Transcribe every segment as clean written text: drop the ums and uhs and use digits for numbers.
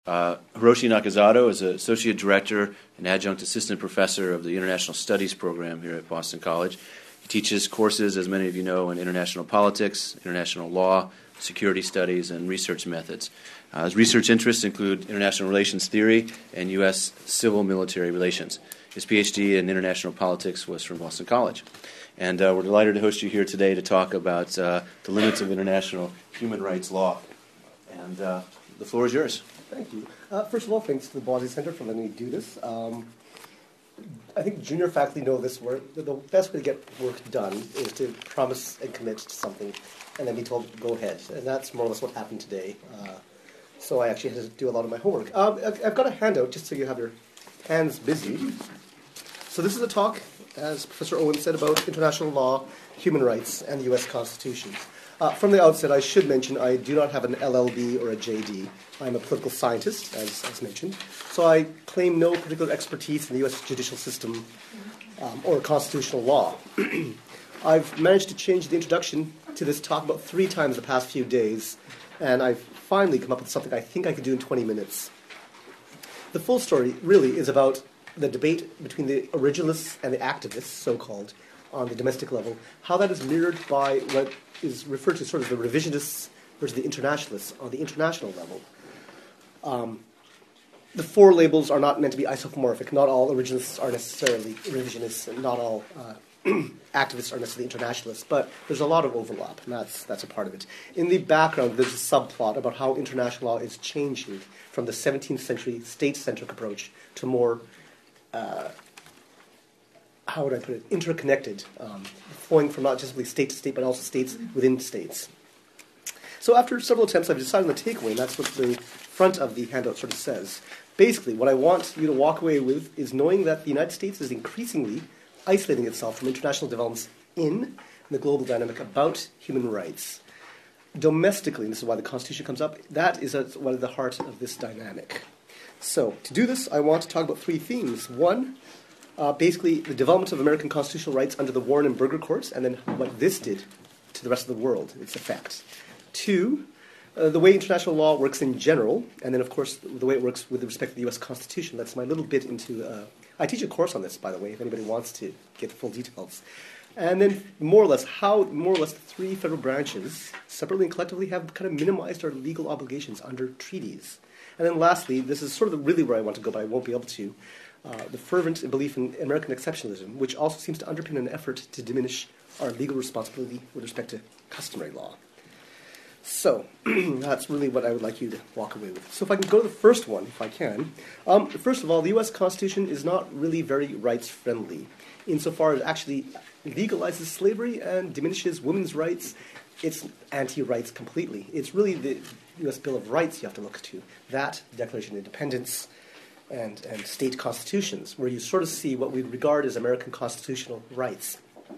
Hiroshi Nakazato is an Associate Director and Adjunct Assistant Professor of the International Studies program here at Boston College. He teaches courses, as many of you know, in international politics, international law, security studies, and research methods. His research interests include international relations theory and U.S. civil-military relations. His PhD in international politics was from Boston College. And we're delighted to host you here today to talk about the limits of international human rights law. And the floor is yours. Thank you. First of all, thanks to the Boise Center for letting me do this. I think junior faculty know this work. The best way to get work done is to promise and commit to something and then be told, go ahead. And that's more or less what happened today. So I actually had to do a lot of my homework. I've got a handout just so you have your hands busy. So this is a talk, as Professor Owen said, about international law, human rights, and the U.S. Constitution. From the outset, I should mention I do not have an LLB or a JD. I'm a political scientist, as mentioned. So I claim no particular expertise in the U.S. judicial system or constitutional law. I've managed to change the introduction to this talk about 3 times the past few days, and I've finally come up with something I think I could do in 20 minutes. The full story really is about the debate between the originalists and the activists, so-called, on the domestic level, how that is mirrored by what is referred to sort of the revisionists versus the internationalists on the international level. The 4 labels are not meant to be isomorphic. Not all originalists are necessarily revisionists, and not all activists are necessarily internationalists, but there's a lot of overlap, and that's a part of it. In the background, there's a subplot about how international law is changing from the 17th century state-centric approach to more how would I put it, interconnected, flowing from not just state to state, but also states within states. So after several attempts, I've decided on the takeaway, and that's what the front of the handout sort of says. Basically, what I want you to walk away with is knowing that the United States is increasingly isolating itself from international developments in the global dynamic about human rights. Domestically, and this is why the Constitution comes up, that is at the heart of this dynamic. So to do this, I want to talk about 3 themes. One, basically the development of American constitutional rights under the Warren and Burger courts, and then what this did to the rest of the world, its effect. 2, the way international law works in general, and then, of course, the way it works with respect to the U.S. Constitution. That's my little bit into... I teach a course on this, by the way, if anybody wants to get the full details. And then, more or less, how the 3 federal branches, separately and collectively, have kind of minimized our legal obligations under treaties. And then lastly, this is sort of really where I want to go, but I won't be able to, the fervent belief in American exceptionalism, which also seems to underpin an effort to diminish our legal responsibility with respect to customary law. So, that's really what I would like you to walk away with. So if I can go to the first one, if I can. First of all, the U.S. Constitution is not really very rights-friendly, insofar as it actually legalizes slavery and diminishes women's rights. It's anti-rights completely. It's really the U.S. Bill of Rights you have to look to. That, Declaration of Independence, and state constitutions, where you sort of see what we regard as American constitutional rights.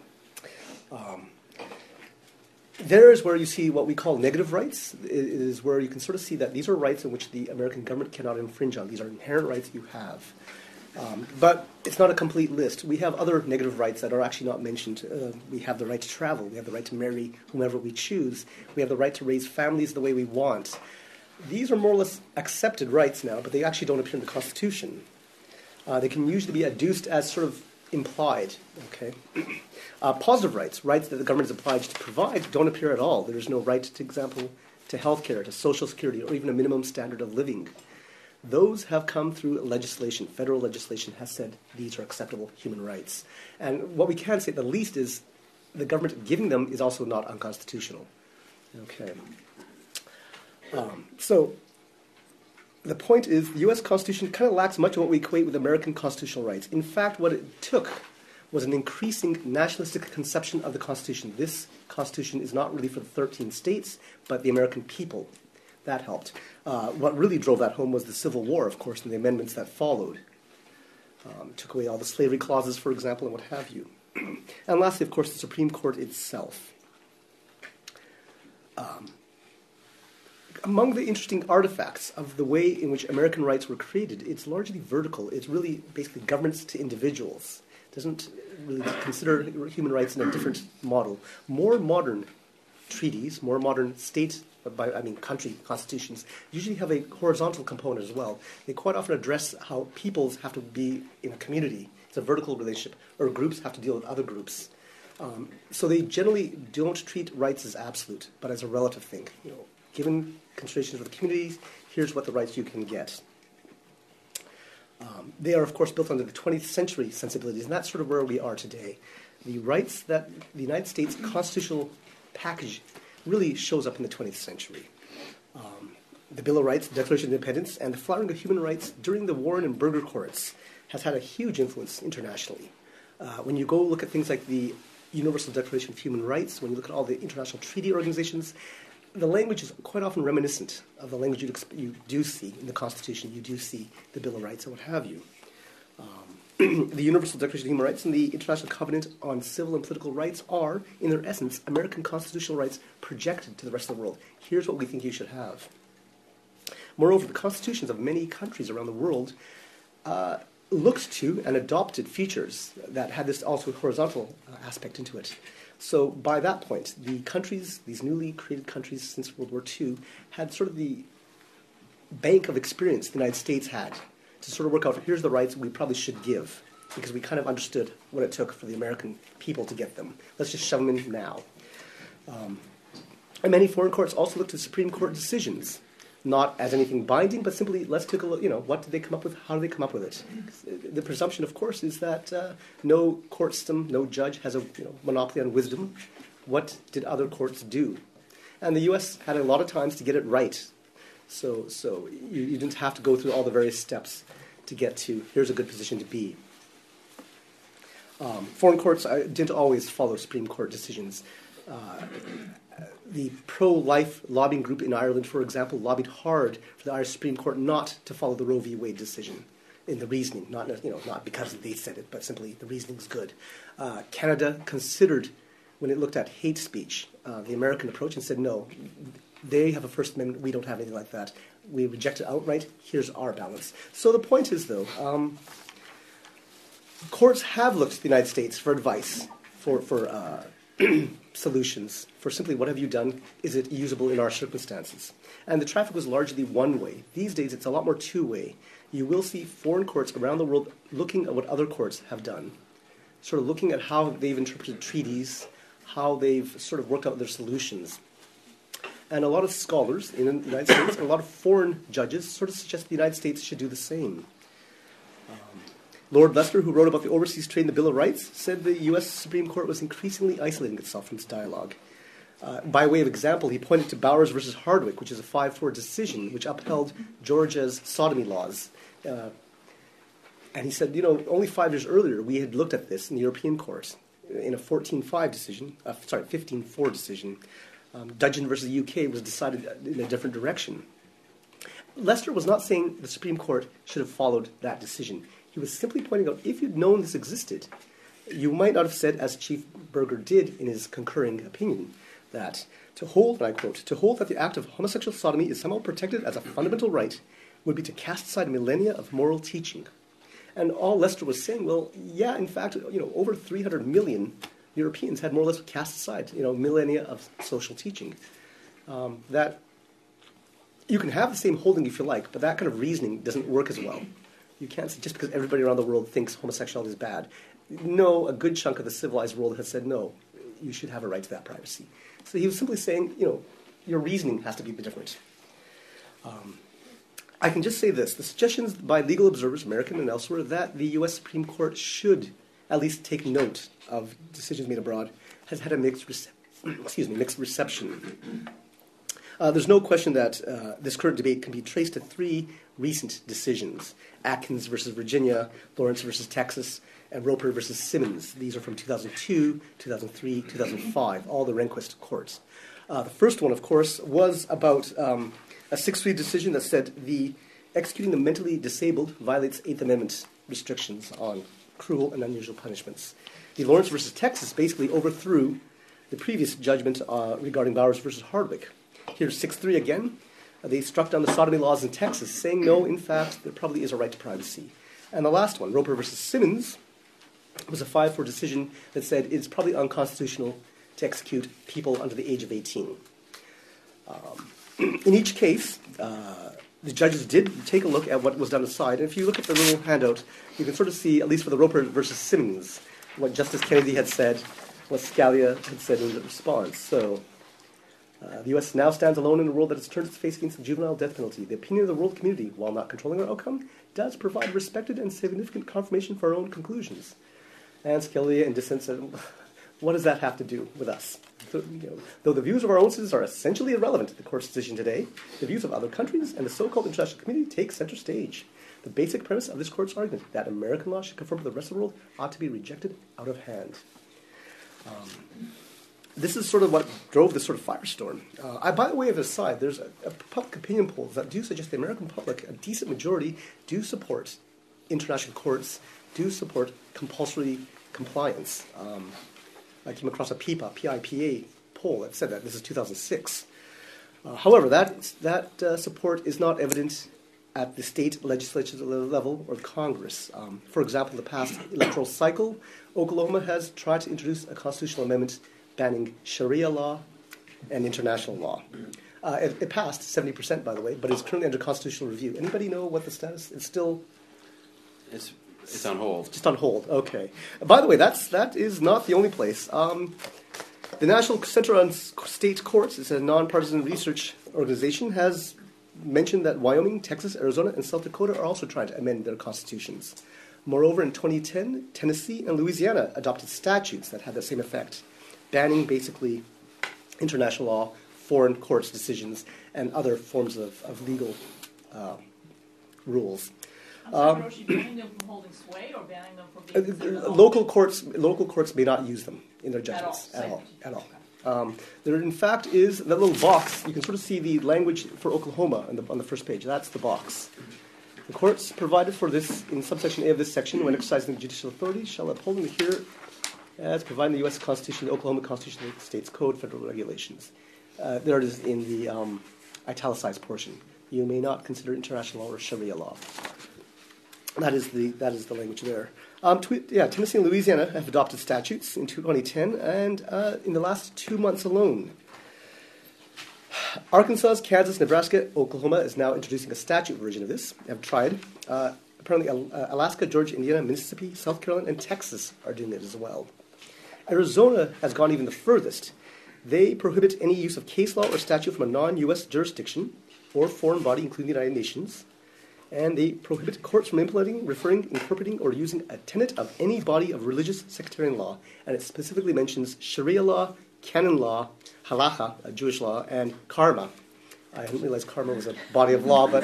There is where you see what we call negative rights. It is where you can sort of see that these are rights in which the American government cannot infringe on. These are inherent rights you have. But it's not a complete list. We have other negative rights that are actually not mentioned. We have the right to travel. We have the right to marry whomever we choose. We have the right to raise families the way we want. These are more or less accepted rights now, but they actually don't appear in the Constitution. They can usually be adduced as sort of implied. Okay. Positive rights, rights that the government is obliged to provide, don't appear at all. There is no right, for example, to health care, to Social Security, or even a minimum standard of living. Those have come through legislation. Federal legislation has said these are acceptable human rights. And what we can say at the least is the government giving them is also not unconstitutional. Okay. So the point is the U.S. Constitution kind of lacks much of what we equate with American constitutional rights. In fact, what it took was an increasing nationalistic conception of the Constitution. This Constitution is not really for the 13 states, but the American people. That helped. What really drove that home was the Civil War, of course, and the amendments that followed. Took away all the slavery clauses, for example, and what have you. And lastly, of course, the Supreme Court itself. Among the interesting artifacts of the way in which American rights were created, it's largely vertical. It's really basically governments to individuals. It doesn't really consider human rights in a different model. More modern treaties, more modern country constitutions, usually have a horizontal component as well. They quite often address how peoples have to be in a community. It's a vertical relationship, or groups have to deal with other groups. So they generally don't treat rights as absolute, but as a relative thing. Given considerations of the communities, here's what the rights you can get. They are, of course, built under the 20th century sensibilities, and that's sort of where we are today. The rights that the United States constitutional package really shows up in the 20th century. The Bill of Rights, the Declaration of Independence, and the flowering of human rights during the Warren and Burger courts has had a huge influence internationally. When you go look at things like the Universal Declaration of Human Rights, when you look at all the international treaty organizations, the language is quite often reminiscent of the language you do see in the Constitution. You do see the Bill of Rights and what have you. The Universal Declaration of Human Rights and the International Covenant on Civil and Political Rights are, in their essence, American constitutional rights projected to the rest of the world. Here's what we think you should have. Moreover, the constitutions of many countries around the world looked to and adopted features that had this also horizontal aspect into it. So by that point, the countries, these newly created countries since World War II, had sort of the bank of experience the United States had to sort of work out, here's the rights we probably should give, because we kind of understood what it took for the American people to get them. Let's just shove them in now. And many foreign courts also looked at Supreme Court decisions, not as anything binding, but simply let's take a look, what did they come up with, how did they come up with it? The presumption, of course, is that no court system, no judge has a monopoly on wisdom. What did other courts do? And the U.S. had a lot of times to get it right. So you didn't have to go through all the various steps to get to, here's a good position to be. Foreign courts didn't always follow Supreme Court decisions. The pro-life lobbying group in Ireland, for example, lobbied hard for the Irish Supreme Court not to follow the Roe v. Wade decision in the reasoning, not because they said it, but simply the reasoning's good. Canada considered, when it looked at hate speech, the American approach and said, no, they have a First Amendment, we don't have anything like that. We reject it outright, here's our balance. So the point is, though, courts have looked to the United States for advice, for solutions, for simply what have you done, is it usable in our circumstances? And the traffic was largely one way. These days it's a lot more two-way. You will see foreign courts around the world looking at what other courts have done, sort of looking at how they've interpreted treaties, how they've sort of worked out their solutions. And a lot of scholars in the United States and a lot of foreign judges sort of suggest the United States should do the same. Lord Lester, who wrote about the overseas trade in the Bill of Rights, said the U.S. Supreme Court was increasingly isolating itself from this dialogue. By way of example, he pointed to Bowers versus Hardwick, which is a 5-4 decision which upheld Georgia's sodomy laws. And he said, only 5 years earlier we had looked at this in the European court in a 15-4 decision. Dudgeon versus the UK was decided in a different direction. Lester was not saying the Supreme Court should have followed that decision. He was simply pointing out, if you'd known this existed, you might not have said, as Chief Burger did in his concurring opinion, that to hold, and I quote, to hold that the act of homosexual sodomy is somehow protected as a fundamental right would be to cast aside millennia of moral teaching. And all Lester was saying, well, yeah, in fact, over 300 million Europeans had more or less cast aside, millennia of social teaching. That you can have the same holding if you like, but that kind of reasoning doesn't work as well. You can't say just because everybody around the world thinks homosexuality is bad. No, a good chunk of the civilized world has said, no, you should have a right to that privacy. So he was simply saying, your reasoning has to be different. I can just say this. The suggestions by legal observers, American and elsewhere, that the U.S. Supreme Court should at least take note of decisions made abroad has had a mixed reception. There's no question that this current debate can be traced to 3 recent decisions: Atkins versus Virginia, Lawrence versus Texas, and Roper versus Simmons. These are from 2002, 2003, 2005, all the Rehnquist courts. The first one, of course, was about a 6-3 decision that said the executing the mentally disabled violates 8th Amendment restrictions on cruel and unusual punishments. The Lawrence versus Texas basically overthrew the previous judgment regarding Bowers versus Hardwick. Here's 6-3 again. They struck down the sodomy laws in Texas, saying, no, in fact, there probably is a right to privacy. And the last one, Roper versus Simmons, was a 5-4 decision that said it's probably unconstitutional to execute people under the age of 18. In each case, the judges did take a look at what was done aside. And if you look at the little handout, you can sort of see, at least for the Roper versus Simmons, what Justice Kennedy had said, what Scalia had said in the response. So, the U.S. now stands alone in a world that has turned its face against the juvenile death penalty. The opinion of the world community, while not controlling our outcome, does provide respected and significant confirmation for our own conclusions. And Scalia, in dissent, said, what does that have to do with us? So, though the views of our own citizens are essentially irrelevant to the court's decision today, the views of other countries and the so-called international community take center stage. The basic premise of this court's argument that American law should conform to the rest of the world ought to be rejected out of hand. This is sort of what drove this sort of firestorm. By the way of aside, there's a public opinion polls that do suggest the American public, a decent majority, do support international courts, do support compulsory compliance. I came across a PIPA poll that said that. This is 2006. However, that support is not evident at the state legislature level or Congress. For example, in the past electoral cycle, Oklahoma has tried to introduce a constitutional amendment banning Sharia law and international law. It passed 70%, by the way, but it's currently under constitutional review. Anybody know what the status? It's still... It's on hold. Just on hold, okay. By the way, that is not the only place. The National Center on State Courts, it's a nonpartisan research organization, has mentioned that Wyoming, Texas, Arizona, and South Dakota are also trying to amend their constitutions. Moreover, in 2010, Tennessee and Louisiana adopted statutes that had the same effect, banning basically international law, foreign courts' decisions, and other forms of legal rules. I'm sorry, Hiroshi, banning them from holding sway or banning them from being considered local courts may not use them in their judgments at all. There, in fact, is that little box. You can sort of see the language for Oklahoma on the first page. That's the box. The courts provided for this in subsection A of this section, when exercising judicial authority, shall uphold and adhere as provided in the U.S. Constitution, the Oklahoma Constitution, the State's Code, federal regulations. There it is in the italicized portion. You may not consider international law or Sharia law. That is the language there. Tennessee and Louisiana have adopted statutes in 2010, and in the last 2 months alone, Arkansas, Kansas, Nebraska, Oklahoma is now introducing a statute version of this. They have tried. Apparently, Alaska, Georgia, Indiana, Mississippi, South Carolina, and Texas are doing it as well. Arizona has gone even the furthest. They prohibit any use of case law or statute from a non-U.S. jurisdiction or foreign body, including the United Nations. And they prohibit courts from implementing, referring, interpreting, or using a tenet of any body of religious sectarian law. And it specifically mentions Sharia law, canon law, halacha, a Jewish law, and karma. I didn't realize karma was a body of law, but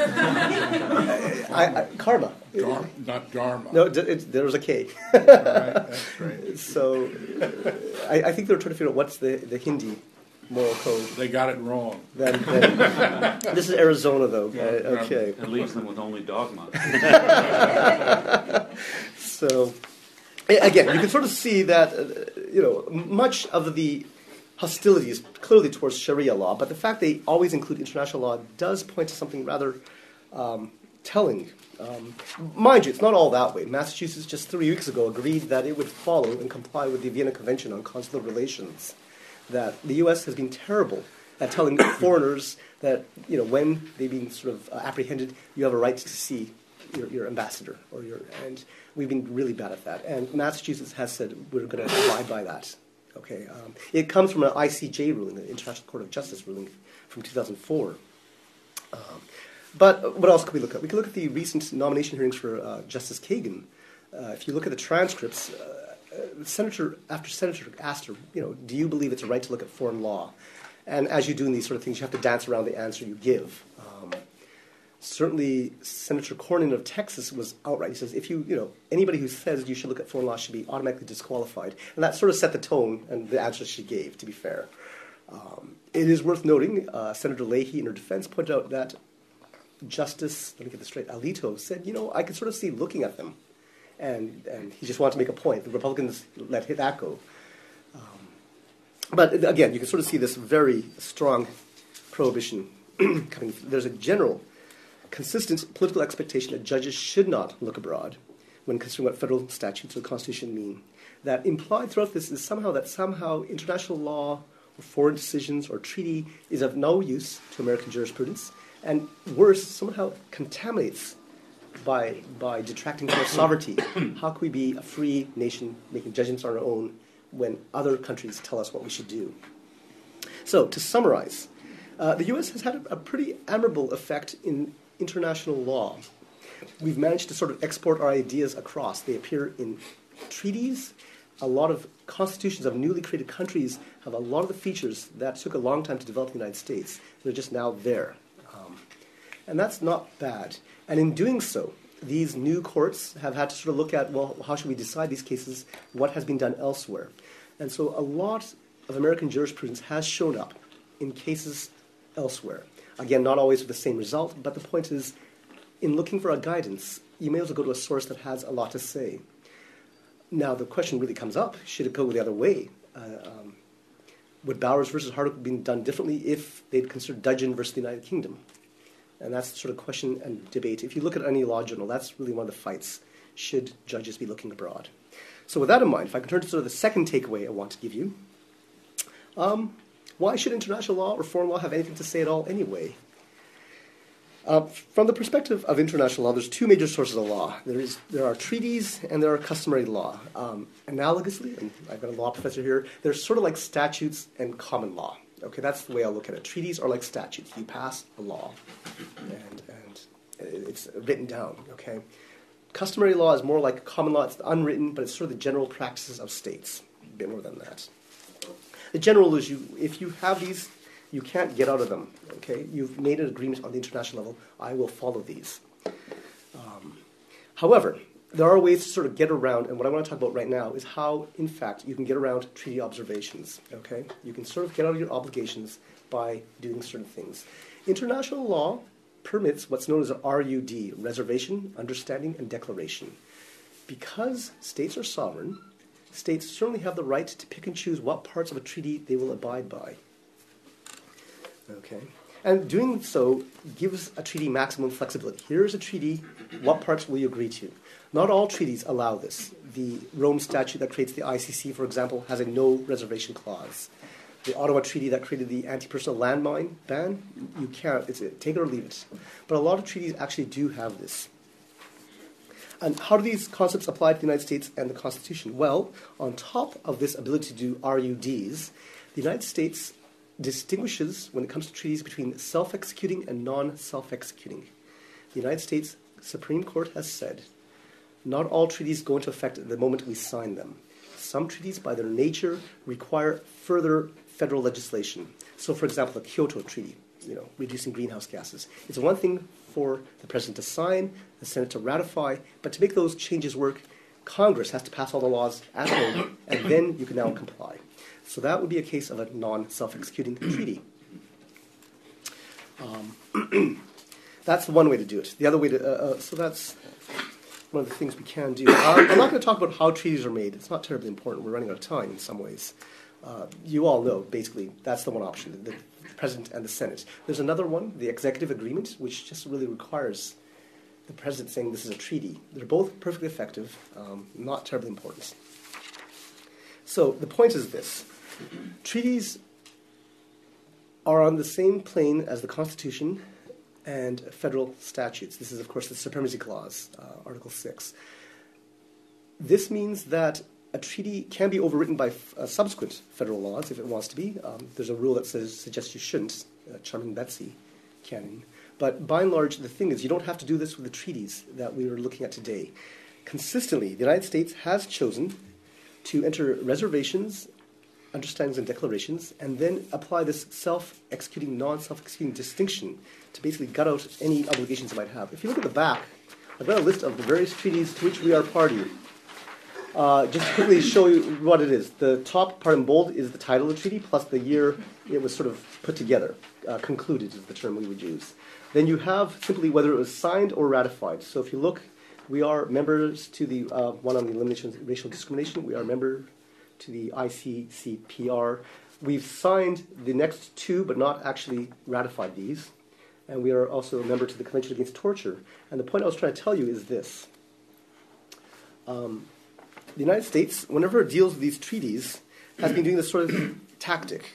karma. Not dharma. No, there was a K. Right, that's right. So I think they're trying to figure out what's the Hindi moral code. They got it wrong. Then, this is Arizona, though. Okay. It leaves them with only dogma. So, again, you can sort of see that, much of the hostilities clearly towards Sharia law, but the fact they always include international law does point to something rather telling. Mind you, it's not all that way. Massachusetts just 3 weeks ago agreed that it would follow and comply with the Vienna Convention on Consular Relations, that the U.S. has been terrible at telling foreigners that, when they've been sort of apprehended, you have a right to see your ambassador and we've been really bad at that. And Massachusetts has said we're going to abide by that. Okay, it comes from an ICJ ruling, the International Court of Justice ruling from 2004. But what else could we look at? We could look at the recent nomination hearings for Justice Kagan. If you look at the transcripts, senator after senator asked her, do you believe it's a right to look at foreign law? And as you do in these sort of things, you have to dance around the answer you give. Certainly, Senator Cornyn of Texas was outright. He says, if anybody who says you should look at foreign law should be automatically disqualified. And that sort of set the tone and the answer she gave, to be fair. It is worth noting, Senator Leahy, in her defense, pointed out that Justice, let me get this straight, Alito said, I could sort of see looking at them. And he just wanted to make a point. The Republicans let that go. But again, you can sort of see this very strong prohibition coming. There's a general, consistent political expectation that judges should not look abroad. when considering what federal statutes or the Constitution mean. That implied throughout this is somehow international law or foreign decisions or treaty is of no use to American jurisprudence, and worse, somehow contaminates by detracting from our sovereignty. How can we be a free nation making judgments on our own when other countries tell us what we should do? So, to summarize, the U.S. has had a pretty admirable effect in international law. We've managed to sort of export our ideas across. They appear in treaties. A lot of constitutions of newly created countries have a lot of the features that took a long time to develop in the United States. They're just now there. And that's not bad. And in doing so, these new courts have had to sort of look at, well, how should we decide these cases? What has been done elsewhere? And so a lot of American jurisprudence has shown up in cases elsewhere. Again, not always with the same result, but the point is, in looking for a guidance, you may as well go to a source that has a lot to say. Now, the question really comes up, should it go the other way? Would Bowers versus Hardwick have been done differently if they'd considered Dudgeon versus the United Kingdom? And that's the sort of question and debate. If you look at any law journal, that's really one of the fights. Should judges be looking abroad? So with that in mind, if I can turn to sort of the second takeaway I want to give you, why should international law or foreign law have anything to say at all anyway? From the perspective of international law, there's two major sources of law. There are treaties and there are customary law. Analogously, and I've got a law professor here, they're sort of like statutes and common law. Okay, that's the way I look at it. Treaties are like statutes. You pass a law, and it's written down. Okay, customary law is more like common law. It's unwritten, but it's sort of the general practices of states. A bit more than that. The general is if you have these, you can't get out of them. Okay, you've made an agreement on the international level. I will follow these. However, there are ways to sort of get around, and what I want to talk about right now is how, in fact, you can get around treaty observations. Okay, you can sort of get out of your obligations by doing certain things. International law permits what's known as an RUD, reservation, understanding, and declaration. Because states are sovereign, states certainly have the right to pick and choose what parts of a treaty they will abide by. Okay, and doing so gives a treaty maximum flexibility. Here's a treaty, what parts will you agree to? Not all treaties allow this. The Rome Statute that creates the ICC, for example, has a no reservation clause. The Ottawa Treaty that created the anti-personal landmine ban, you can't, it's take it or leave it. But a lot of treaties actually do have this. And how do these concepts apply to the United States and the Constitution? Well, on top of this ability to do RUDs, the United States distinguishes, when it comes to treaties, between self-executing and non-self-executing. The United States Supreme Court has said, not all treaties go into effect the moment we sign them. Some treaties, by their nature, require further federal legislation. So, for example, the Kyoto Treaty, reducing greenhouse gases. It's one thing for the president to sign, the Senate to ratify, but to make those changes work, Congress has to pass all the laws at home, and then you can now comply. So that would be a case of a non-self-executing treaty. That's the one way to do it. The other way to, so that's one of the things we can do. I'm not going to talk about how treaties are made. It's not terribly important. We're running out of time in some ways. You all know, basically, that's the one option, the President and the Senate. There's another one, the executive agreement, which just really requires the President saying this is a treaty. They're both perfectly effective, not terribly important. So the point is this. Treaties are on the same plane as the Constitution and federal statutes. This is, of course, the Supremacy Clause, Article 6. This means that a treaty can be overwritten by subsequent federal laws if it wants to be. There's a rule that suggests you shouldn't, Charming Betsy canon. But by and large, the thing is, you don't have to do this with the treaties that we are looking at today. Consistently, the United States has chosen to enter reservations, understandings, and declarations, and then apply this self-executing, non-self-executing distinction to basically gut out any obligations it might have. If you look at the back, I've got a list of the various treaties to which we are party. Just to quickly show you what it is. The top part in bold is the title of the treaty, plus the year it was sort of put together. Concluded is the term we would use. Then you have simply whether it was signed or ratified. So if you look, we are members to the one on the elimination of racial discrimination. We are a member to the ICCPR. We've signed the next two, but not actually ratified these. And we are also a member to the Convention Against Torture. And the point I was trying to tell you is this. The United States, whenever it deals with these treaties, has been doing this sort of tactic.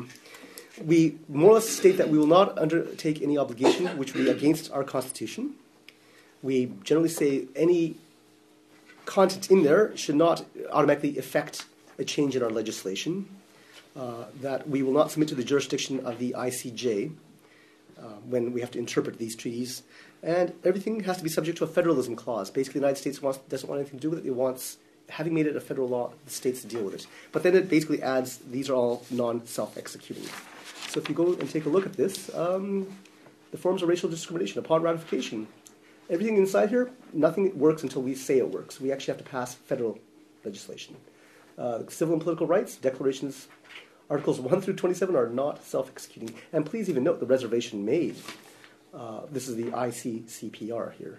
We more or less state that we will not undertake any obligation which would be against our Constitution. We generally say any content in there should not automatically affect a change in our legislation, that we will not submit to the jurisdiction of the ICJ when we have to interpret these treaties, and everything has to be subject to a federalism clause. Basically, the United States doesn't want anything to do with it. It wants, having made it a federal law, the states to deal with it. But then it basically adds, these are all non-self-executing. So if you go and take a look at this, the forms of racial discrimination upon ratification, everything inside here, nothing works until we say it works. We actually have to pass federal legislation. Civil and political rights, declarations, Articles 1 through 27 are not self-executing. And please even note the reservation made. This is the ICCPR here.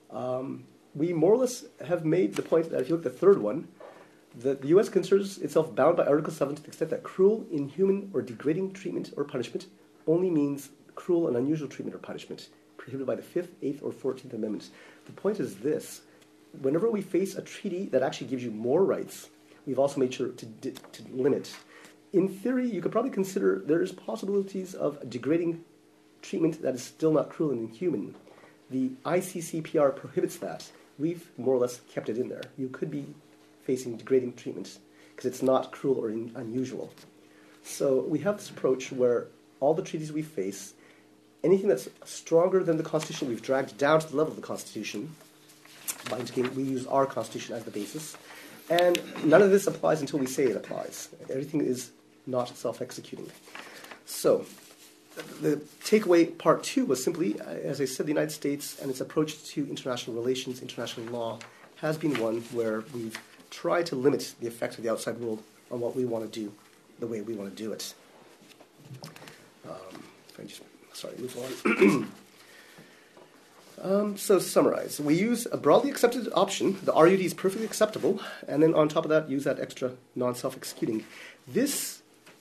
We more or less have made the point that if you look at the third one, that the U.S. considers itself bound by Article 7 to the extent that cruel, inhuman, or degrading treatment or punishment only means cruel and unusual treatment or punishment, prohibited by the 5th, 8th, or 14th Amendments. The point is this. Whenever we face a treaty that actually gives you more rights, we've also made sure to limit. In theory, you could probably consider there's possibilities of degrading treatment that is still not cruel and inhuman. The ICCPR prohibits that. We've more or less kept it in there. You could be facing degrading treatment because it's not cruel or unusual. So we have this approach where all the treaties we face, anything that's stronger than the Constitution, we've dragged down to the level of the Constitution. By indicating we use our Constitution as the basis. And none of this applies until we say it applies. Everything is not self-executing. So the takeaway part 2 was simply, as I said, the United States and its approach to international relations, international law, has been one where we've tried to limit the effect of the outside world on what we want to do, the way we want to do it. Move on. So to summarize, we use a broadly accepted option. The RUD is perfectly acceptable, and then on top of that, use that extra non-self-executing. This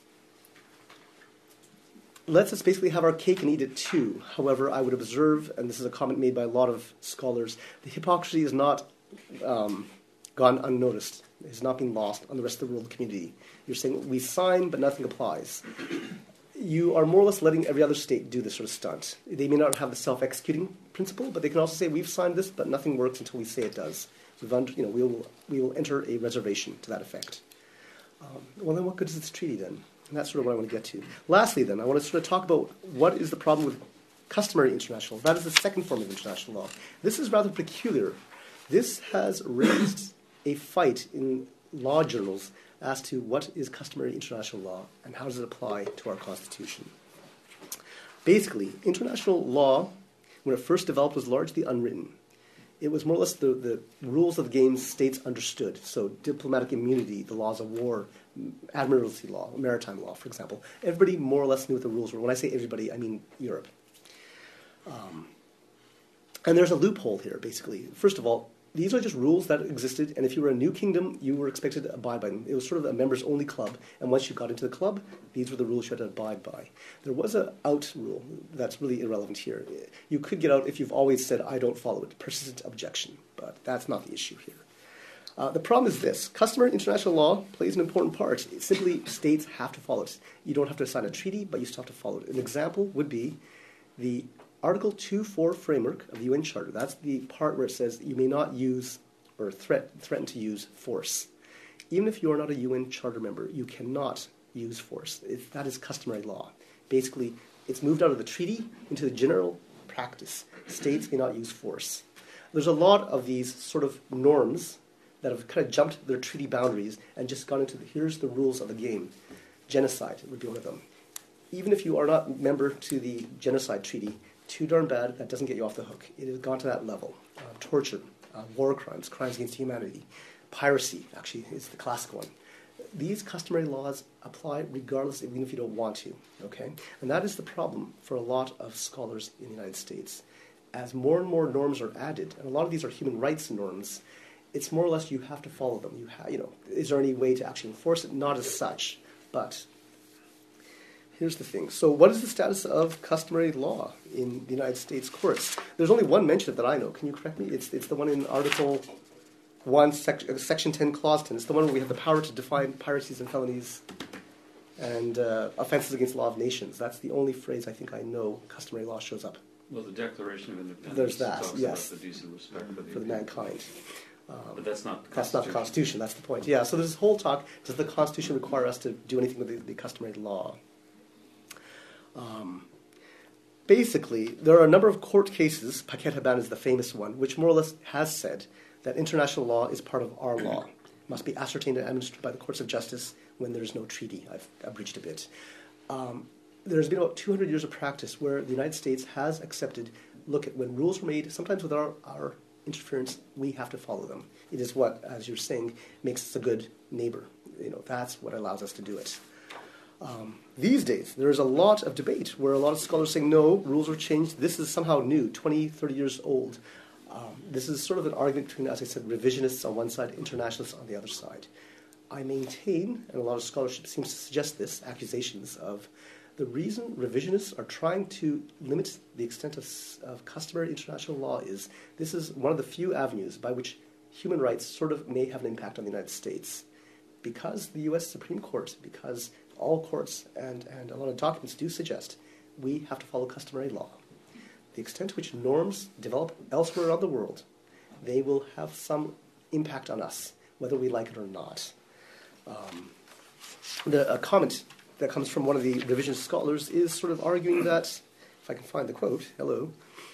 lets us basically have our cake and eat it too. However, I would observe, and this is a comment made by a lot of scholars, the hypocrisy is not gone unnoticed. It has not been lost on the rest of the world community. You're saying we sign, but nothing applies. You are more or less letting every other state do this sort of stunt. They may not have the self-executing principle, but they can also say, we've signed this, but nothing works until we say it does. We will enter a reservation to that effect. Well, then what good is this treaty then? And that's sort of what I want to get to. Lastly, then, I want to sort of talk about what is the problem with customary international law. That is the second form of international law. This is rather peculiar. This has raised a fight in law journals as to what is customary international law and how does it apply to our Constitution. Basically, international law, when it first developed, was largely unwritten. It was more or less the rules of the game states understood. So diplomatic immunity, the laws of war, admiralty law, maritime law, for example. Everybody more or less knew what the rules were. When I say everybody, I mean Europe. And there's a loophole here, basically. First of all, these are just rules that existed, and if you were a new kingdom, you were expected to abide by them. It was sort of a members-only club, and once you got into the club, these were the rules you had to abide by. There was an out rule that's really irrelevant here. You could get out if you've always said, I don't follow it, persistent objection, but that's not the issue here. The problem is this. Customary international law plays an important part. Simply, states have to follow it. You don't have to sign a treaty, but you still have to follow it. An example would be the Article 2.4 framework of the UN Charter. That's the part where it says you may not use or threaten to use force. Even if you are not a UN Charter member, you cannot use force. That is customary law. Basically, it's moved out of the treaty into the general practice. States may not use force. There's a lot of these sort of norms that have kind of jumped their treaty boundaries and just gone into here's the rules of the game. Genocide would be one of them. Even if you are not a member to the genocide treaty, too darn bad, that doesn't get you off the hook. It has gone to that level. Torture, war crimes, crimes against humanity, piracy, actually, is the classic one. These customary laws apply regardless, even if you don't want to, okay? And that is the problem for a lot of scholars in the United States. As more and more norms are added, and a lot of these are human rights norms, it's more or less you have to follow them. Is there any way to actually enforce it? Not as such, but here's the thing. So what is the status of customary law in the United States courts? There's only one mention of that I know. Can you correct me? It's the one in Article one, Section 10, Clause 10. It's the one where we have the power to define piracies and felonies and offenses against the law of nations. That's the only phrase I think I know customary law shows up. Well, the Declaration of Independence There's that, talks yes. about the decent respect For the mankind. But that's not the That's not the Constitution, that's the point. Yeah, so there's this whole talk, does the Constitution require us to do anything with the customary law? Basically, there are a number of court cases, Paquet Haban is the famous one, which more or less has said that international law is part of our law. It must be ascertained and administered by the courts of justice when there is no treaty. I've abridged a bit. There's been about 200 years of practice where the United States has accepted, look, at when rules are made, sometimes with our interference, we have to follow them. It is what, as you're saying, makes us a good neighbor. That's what allows us to do it. These days, there is a lot of debate where a lot of scholars saying, no, rules are changed. This is somehow new, 20, 30 years old. This is sort of an argument between, as I said, revisionists on one side, internationalists on the other side. I maintain, and a lot of scholarship seems to suggest this, accusations of the reason revisionists are trying to limit the extent of customary international law is this is one of the few avenues by which human rights sort of may have an impact on the United States. Because the U.S. Supreme Court, because all courts and a lot of documents do suggest we have to follow customary law. The extent to which norms develop elsewhere around the world, they will have some impact on us, whether we like it or not. A comment that comes from one of the revisionist scholars is sort of arguing that, if I can find the quote, hello,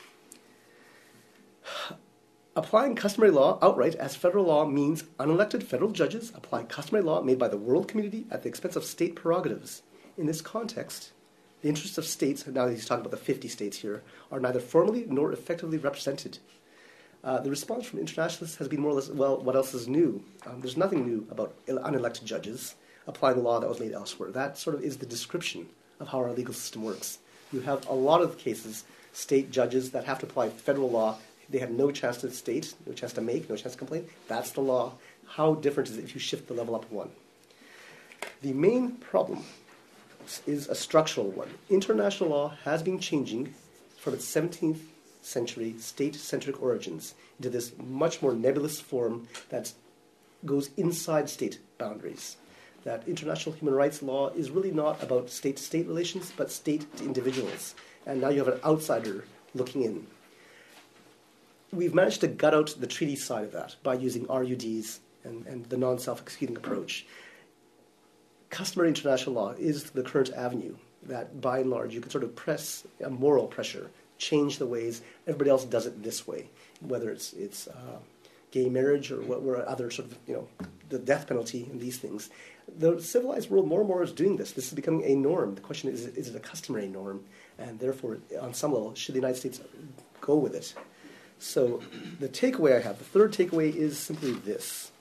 applying customary law outright as federal law means unelected federal judges apply customary law made by the world community at the expense of state prerogatives. In this context, the interests of states, now he's talking about the 50 states here, are neither formally nor effectively represented. The response from internationalists has been more or less, well, what else is new? There's nothing new about unelected judges applying the law that was made elsewhere. That sort of is the description of how our legal system works. You have a lot of cases, state judges that have to apply federal law. They have no chance to state, no chance to make, no chance to complain. That's the law. How different is it if you shift the level up one? The main problem is a structural one. International law has been changing from its 17th century state-centric origins into this much more nebulous form that goes inside state boundaries. That international human rights law is really not about state-to-state relations, but state to individuals. And now you have an outsider looking in. We've managed to gut out the treaty side of that by using RUDs and the non-self-executing approach. Customary international law is the current avenue that, by and large, you can sort of press a moral pressure, change the ways everybody else does it this way, whether it's gay marriage or what other sort of, the death penalty and these things. The civilized world more and more is doing this. This is becoming a norm. The question is it a customary norm? And therefore, on some level, should the United States go with it? So the takeaway I have, the third takeaway is simply this.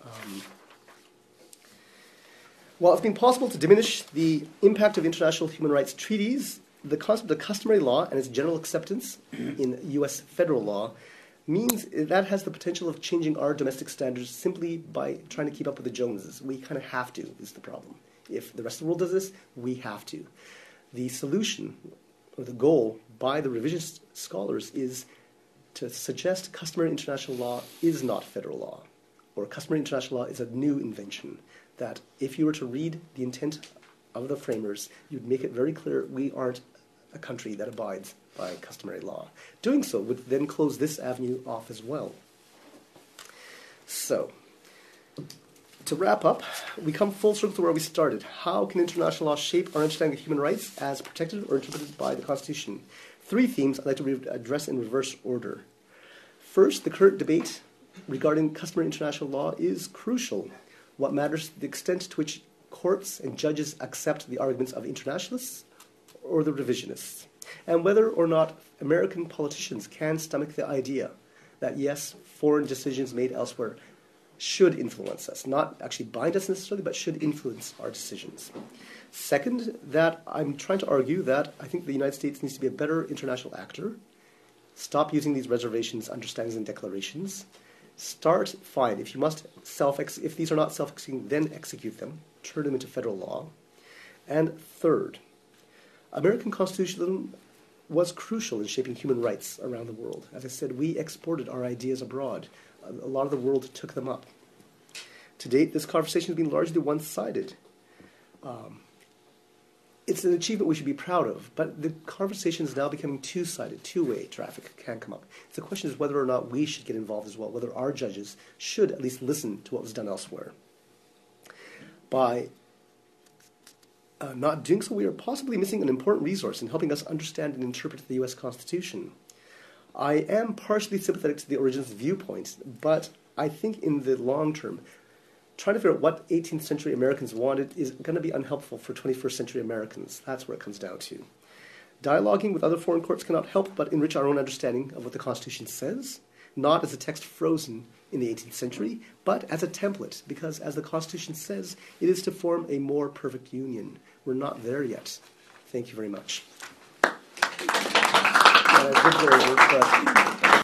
While it's been possible to diminish the impact of international human rights treaties, the concept of customary law and its general acceptance in U.S. federal law means that has the potential of changing our domestic standards simply by trying to keep up with the Joneses. We kind of have to, is the problem. If the rest of the world does this, we have to. The solution, or the goal, by the revisionist scholars is to suggest customary international law is not federal law, or customary international law is a new invention, that if you were to read the intent of the framers, you'd make it very clear we aren't a country that abides by customary law. Doing so would then close this avenue off as well. So, to wrap up, we come full circle to where we started. How can international law shape our understanding of human rights as protected or interpreted by the Constitution? 3 themes I'd like to address in reverse order. First, the current debate regarding customary international law is crucial. What matters is the extent to which courts and judges accept the arguments of internationalists or the revisionists, and whether or not American politicians can stomach the idea that, yes, foreign decisions made elsewhere should influence us, not actually bind us necessarily, but should influence our decisions. Second, that I'm trying to argue that I think the United States needs to be a better international actor, stop using these reservations, understandings, and declarations, if these are not self-executing, then execute them, turn them into federal law. And third, American constitutionalism was crucial in shaping human rights around the world. As I said, we exported our ideas abroad. A lot of the world took them up. To date, this conversation has been largely one-sided. It's an achievement we should be proud of, but the conversation is now becoming two-sided, two-way traffic can come up. So the question is whether or not we should get involved as well, whether our judges should at least listen to what was done elsewhere. By not doing so, we are possibly missing an important resource in helping us understand and interpret the U.S. Constitution. I am partially sympathetic to the originalist viewpoint, but I think in the long term, trying to figure out what 18th century Americans wanted is going to be unhelpful for 21st century Americans. That's where it comes down to. Dialoguing with other foreign courts cannot help but enrich our own understanding of what the Constitution says, not as a text frozen in the 18th century, but as a template, because as the Constitution says, it is to form a more perfect union. We're not there yet. Thank you very much. I did go over, but